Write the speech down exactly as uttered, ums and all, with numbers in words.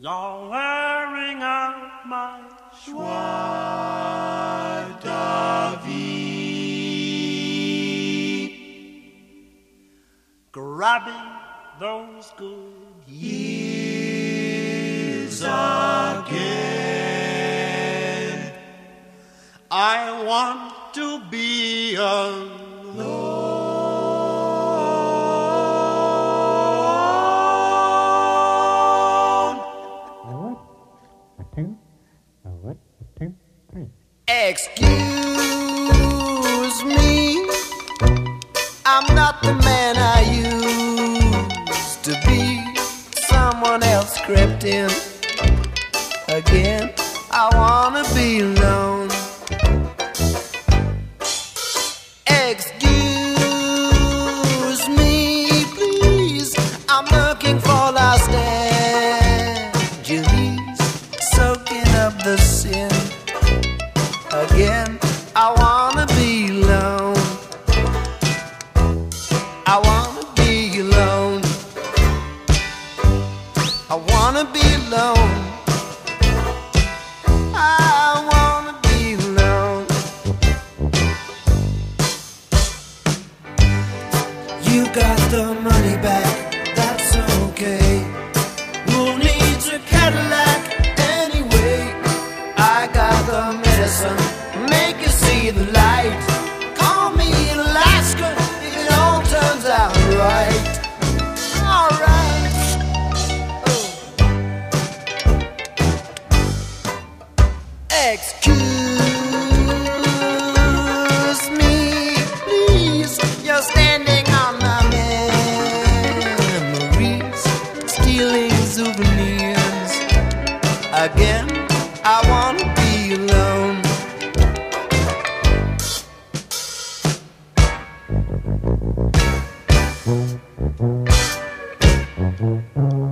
You're wearing out my joie de vie, grabbing those good years again. I want to be alone. Excuse me, I'm not the man I used to be. Someone else crept in again. I wanna be alone. Excuse me, please, I'm looking for lost Angeles, soaking up the sin. Again, I wanna be alone. I wanna be alone. I wanna be alone. I wanna be alone. You got the money back, that's okay. Who needs a Cadillac anyway? I got the medicine, make you see the light. Call me in Alaska if it all turns out right. Alright. Oh. Excuse me, please. You're standing on my memories, stealing souvenirs. Again, I wanna be alone. Thank you.